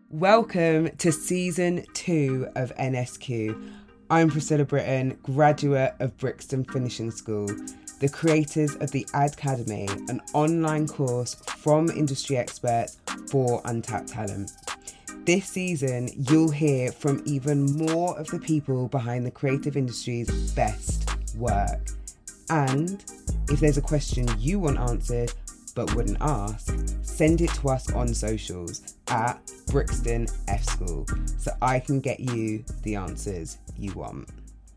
Welcome to Season 2 of NSQ. I'm Priscilla Britton, graduate of Brixton Finishing School, the creators of the Adcademy, an online course from industry experts for untapped talent. This season, you'll hear from even more of the people behind the creative industry's best work. And if there's a question you want answered but wouldn't ask, send it to us on socials at Brixton F School so I can get you the answers you want.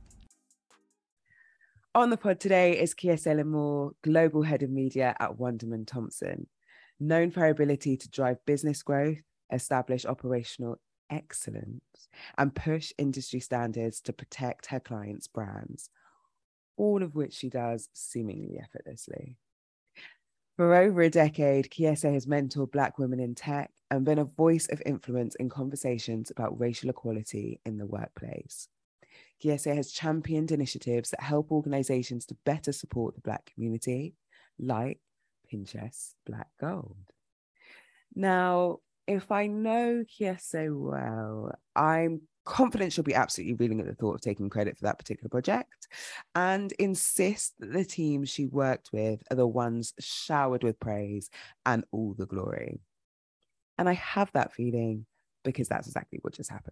On the pod today is Kiese Limor, Global Head of Media at Wunderman Thompson. Known for her ability to drive business growth, establish operational excellence, and push industry standards to protect her clients' brands, all of which she does seemingly effortlessly. For over a decade, Kiese has mentored Black women in tech and been a voice of influence in conversations about racial equality in the workplace. Kiese has championed initiatives that help organisations to better support the Black community, like Pinterest Black Gold. Now, if I know Kiese well, I'm confident she'll be absolutely reeling at the thought of taking credit for that particular project and insist that the team she worked with are the ones showered with praise and all the glory. And I have that feeling because that's exactly what just happened.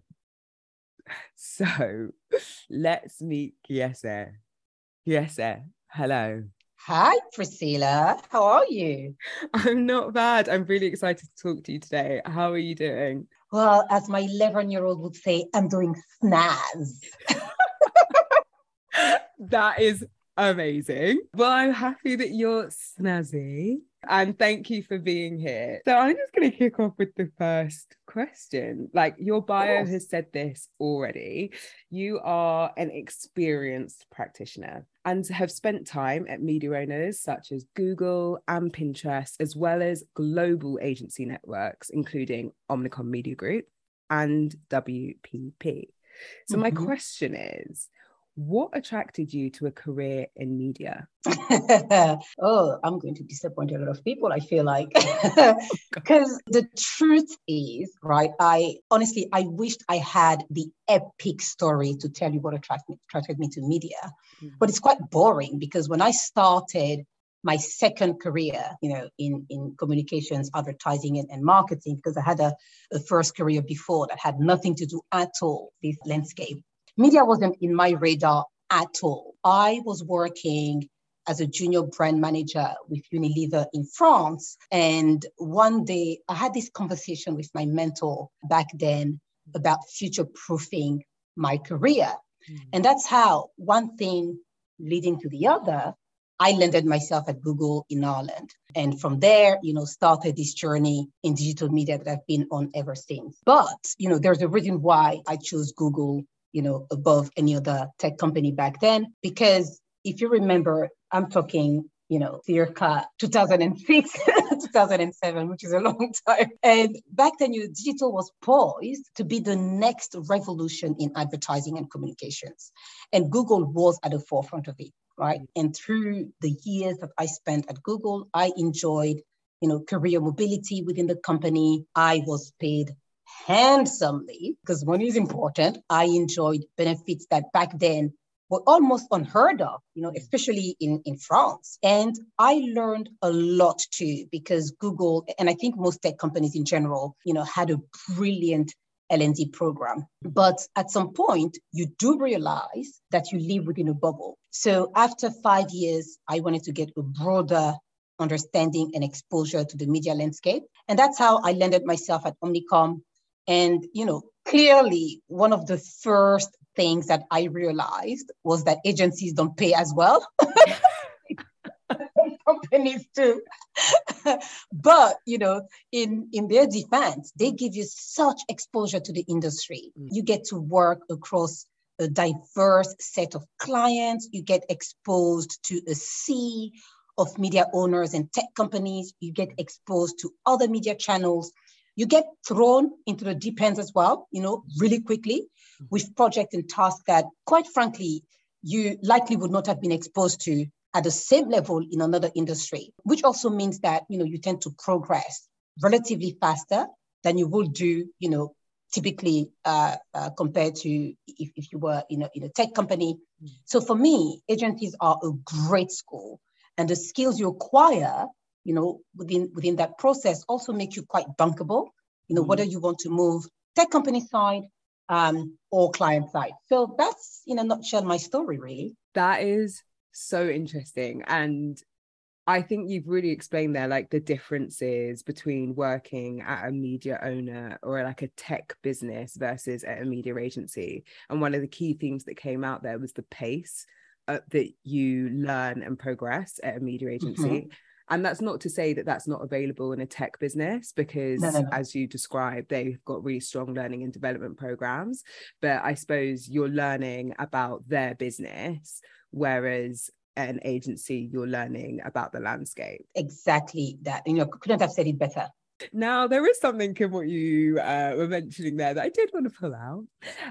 So let's meet Kiese. Kiese, hello. Hi, Priscilla. How are you? I'm not bad. I'm really excited to talk to you today. How are you doing? Well, as my 11-year-old would say, I'm doing snaz. That is amazing. Well, I'm happy that you're snazzy. And thank you for being here. So I'm just going to kick off with the first question. Like, your bio has said this already. You are an experienced practitioner and have spent time at media owners such as Google and Pinterest, as well as global agency networks, including Omnicom Media Group and WPP. So my question is, what attracted you to a career in media? Oh, I'm going to disappoint a lot of people, I feel like. Because the truth is, right, I wished I had the epic story to tell you what attracted me to media. Mm-hmm. But it's quite boring because when I started my second career, in communications, advertising, and marketing, because I had a first career before that had nothing to do at all with this landscape. Media wasn't in my radar at all. I was working as a junior brand manager with Unilever in France. And one day I had this conversation with my mentor back then about future-proofing my career. Mm-hmm. And that's how one thing leading to the other, I landed myself at Google in Ireland. And from there, started this journey in digital media that I've been on ever since. But, there's a reason why I chose Google above any other tech company back then, because if you remember, I'm talking, circa 2006, 2007, which is a long time. And back then, digital was poised to be the next revolution in advertising and communications. And Google was at the forefront of it, right? And through the years that I spent at Google, I enjoyed, career mobility within the company. I was paid handsomely, because money is important. I enjoyed benefits that back then were almost unheard of, especially in France. And I learned a lot too, because Google, and I think most tech companies in general, had a brilliant L&D program. But at some point, you do realize that you live within a bubble. So after 5 years, I wanted to get a broader understanding and exposure to the media landscape. And that's how I landed myself at Omnicom. And, clearly one of the first things that I realized was that agencies don't pay as well. Companies too. But, in their defense, they give you such exposure to the industry. You get to work across a diverse set of clients. You get exposed to a sea of media owners and tech companies. You get exposed to other media channels. You get thrown into the deep end as well, really quickly with projects and tasks that, quite frankly, you likely would not have been exposed to at the same level in another industry, which also means that, you tend to progress relatively faster than you will do, typically compared to if you were in a tech company. So for me, agencies are a great school, and the skills you acquire, within that process also make you quite bankable, whether you want to move tech company side or client side. So that's, in a nutshell, my story, really. That is so interesting. And I think you've really explained there, like the differences between working at a media owner or like a tech business versus at a media agency. And one of the key things that came out there was the pace that you learn and progress at a media agency. Mm-hmm. And that's not to say that that's not available in a tech business, because no. As you described, they've got really strong learning and development programs. But I suppose you're learning about their business, whereas at an agency, you're learning about the landscape. Exactly that. Couldn't have said it better. Now, there is something in what you were mentioning there that I did want to pull out,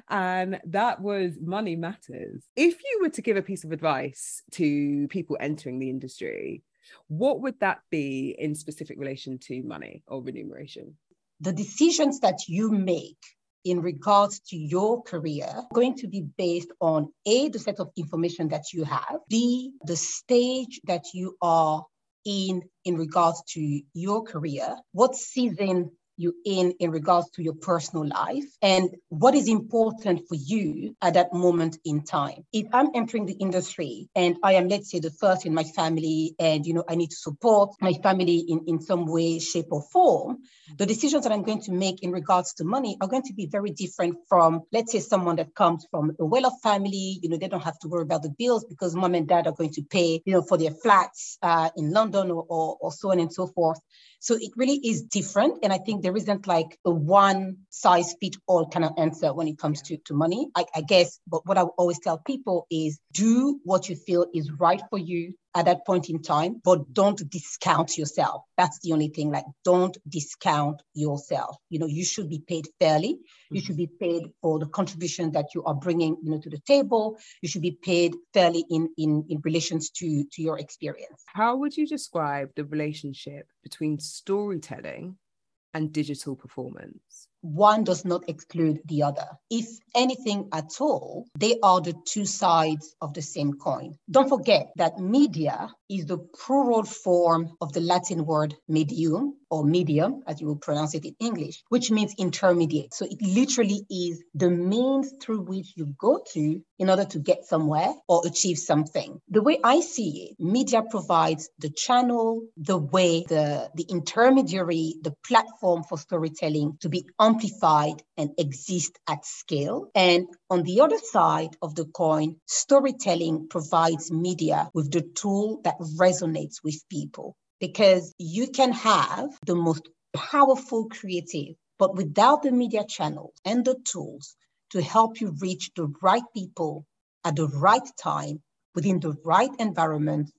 and that was money matters. If you were to give a piece of advice to people entering the industry, what would that be in specific relation to money or remuneration? The decisions that you make in regards to your career are going to be based on A, the set of information that you have, B, the stage that you are in regards to your career, what season you in regards to your personal life, and what is important for you at that moment in time. If I'm entering the industry and I am, let's say, the first in my family, and I need to support my family in some way, shape, or form, the decisions that I'm going to make in regards to money are going to be very different from, let's say, someone that comes from a well-off family. They don't have to worry about the bills because mom and dad are going to pay, for their flats in London or so on and so forth. So it really is different. And I think there isn't like a one size fits all kind of answer when it comes to money, I guess. But what I always tell people is do what you feel is right for you at that point in time, but don't discount yourself. That's the only thing. Like, don't discount yourself. You should be paid fairly. You should be paid for the contribution that you are bringing, to the table. You should be paid fairly in relations to your experience. How would you describe the relationship between storytelling and digital performance? One does not exclude the other. If anything at all, they are the two sides of the same coin. Don't forget that media is the plural form of the Latin word medium, or medium, as you will pronounce it in English, which means intermediate. So it literally is the means through which you go to in order to get somewhere or achieve something. The way I see it, media provides the channel, the way, the intermediary, the platform for storytelling to be amplified and exist at scale. And on the other side of the coin, storytelling provides media with the tool that resonates with people. Because you can have the most powerful creative, but without the media channels and the tools to help you reach the right people at the right time, within the right environment,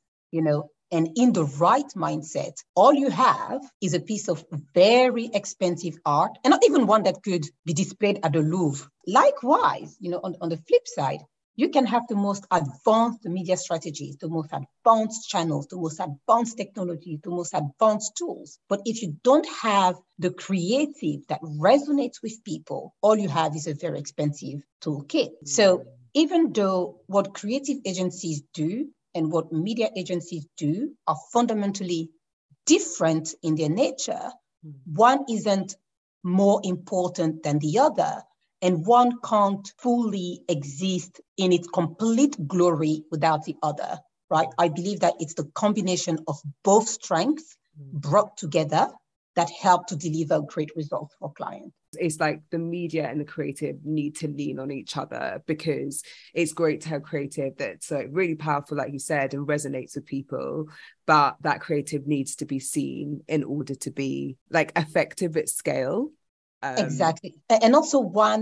and in the right mindset, all you have is a piece of very expensive art, and not even one that could be displayed at the Louvre. Likewise, on the flip side, you can have the most advanced media strategies, the most advanced channels, the most advanced technologies, the most advanced tools. But if you don't have the creative that resonates with people, all you have is a very expensive toolkit. So even though what creative agencies do and what media agencies do are fundamentally different in their nature, one isn't more important than the other. And one can't fully exist in its complete glory without the other, right? I believe that it's the combination of both strengths brought together that help to deliver great results for clients. It's like the media and the creative need to lean on each other, because it's great to have creative that's really powerful, like you said, and resonates with people. But that creative needs to be seen in order to be like effective at scale. Exactly. And also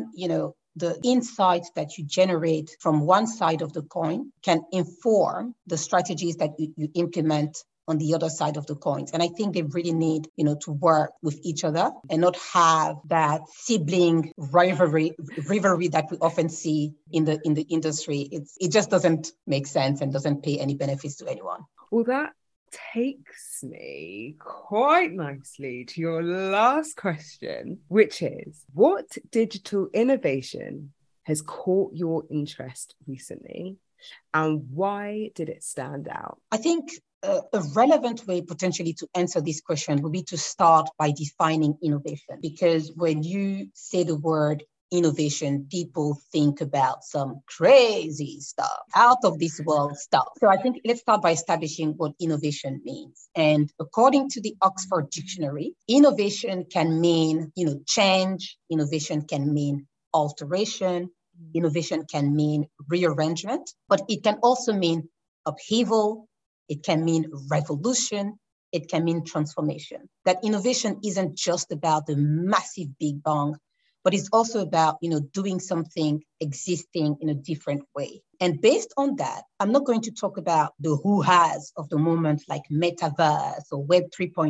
the insights that you generate from one side of the coin can inform the strategies that you implement on the other side of the coins. And I think they really need, to work with each other and not have that sibling rivalry that we often see in the industry. It just doesn't make sense and doesn't pay any benefits to anyone. Well, that takes me quite nicely to your last question, which is, what digital innovation has caught your interest recently, and why did it stand out? I think a relevant way potentially to answer this question would be to start by defining innovation, because when you say the word innovation, people think about some crazy stuff, out of this world stuff. So I think let's start by establishing what innovation means. And according to the Oxford Dictionary, innovation can mean, change. Innovation can mean alteration. Innovation can mean rearrangement, but it can also mean upheaval. It can mean revolution. It can mean transformation. That innovation isn't just about the massive big bang, but it's also about, doing something existing in a different way. And based on that, I'm not going to talk about the who-has of the moment, like metaverse or Web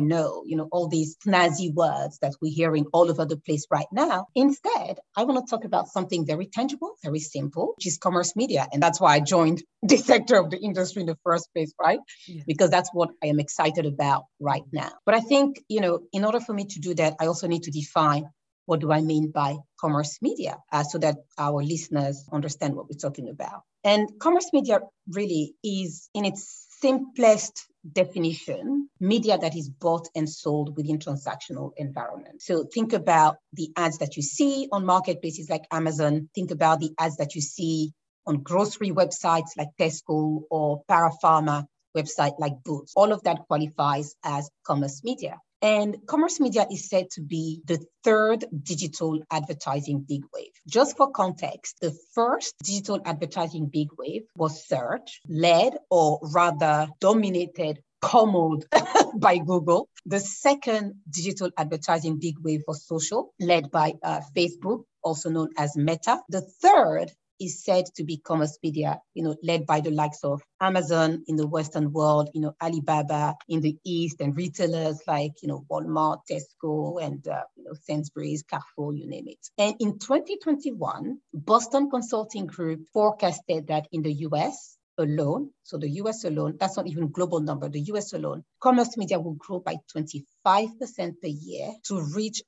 3.0, all these snazzy words that we're hearing all over the place right now. Instead, I want to talk about something very tangible, very simple, which is commerce media. And that's why I joined this sector of the industry in the first place, right? Yeah. Because that's what I am excited about right now. But I think, in order for me to do that, I also need to define what do I mean by commerce media, so that our listeners understand what we're talking about. And commerce media really is, in its simplest definition, media that is bought and sold within transactional environment. So think about the ads that you see on marketplaces like Amazon. Think about the ads that you see on grocery websites like Tesco or Parapharma website like Boots. All of that qualifies as commerce media. And commerce media is said to be the third digital advertising big wave. Just for context, the first digital advertising big wave was search, led or rather dominated, pummeled by Google. The second digital advertising big wave was social, led by Facebook, also known as Meta. The third is said to be commerce media, led by the likes of Amazon in the Western world, Alibaba in the East, and retailers like, Walmart, Tesco, and, Sainsbury's, Carrefour, you name it. And in 2021, Boston Consulting Group forecasted that in the US alone, so the US alone, that's not even global number, the US alone, commerce media will grow by 25% per year to reach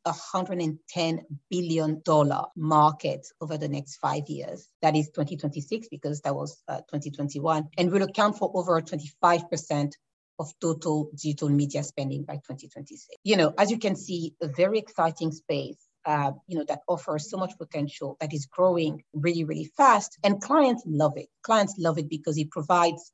$110 billion market over the next 5 years. That is 2026, because that was 2021, and will account for over 25% of total digital media spending by 2026. As you can see, a very exciting space. That offers so much potential, that is growing really, really fast. And clients love it. Clients love it because it provides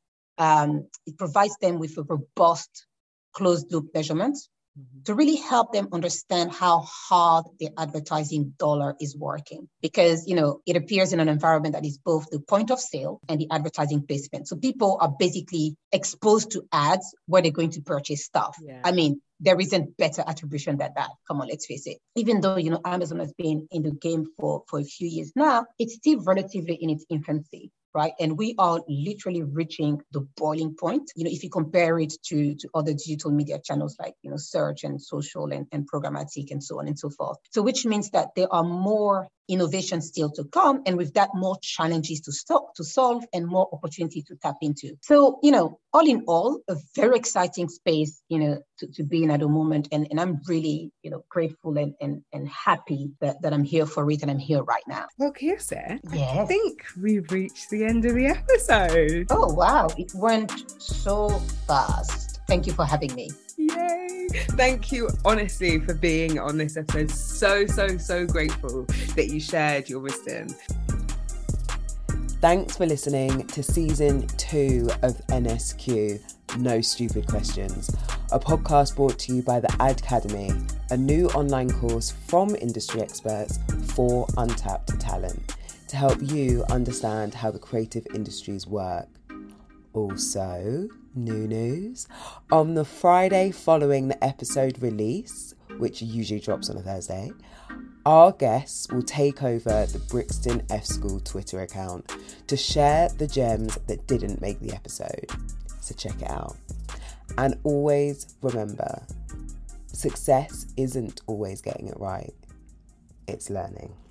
them with a robust closed loop measurement to really help them understand how hard their advertising dollar is working. Because, it appears in an environment that is both the point of sale and the advertising placement. So people are basically exposed to ads where they're going to purchase stuff. Yeah. I mean, there isn't better attribution than that. Come on, let's face it. Even though, Amazon has been in the game for a few years now, it's still relatively in its infancy, right? And we are literally reaching the boiling point. If you compare it to other digital media channels like, search and social and programmatic and so on and so forth. So which means that there are more innovations still to come. And with that, more challenges to solve and more opportunity to tap into. So, all in all, a very exciting space, to be in at the moment. And I'm really, grateful and happy that I'm here for it and I'm here right now. Well, Kirse, yes. I think we've reached the end of the episode. Oh, wow. It went so fast. Thank you for having me. Yay! Thank you, honestly, for being on this episode. So grateful that you shared your wisdom. Thanks for listening to season 2 of NSQ, No Stupid Questions, a podcast brought to you by the Adcademy, a new online course from industry experts for untapped talent to help you understand how the creative industries work. Also, new news, on the Friday following the episode release, which usually drops on a Thursday, our guests will take over the Brixton F School Twitter account to share the gems that didn't make the episode. So check it out. And always remember, success isn't always getting it right, it's learning.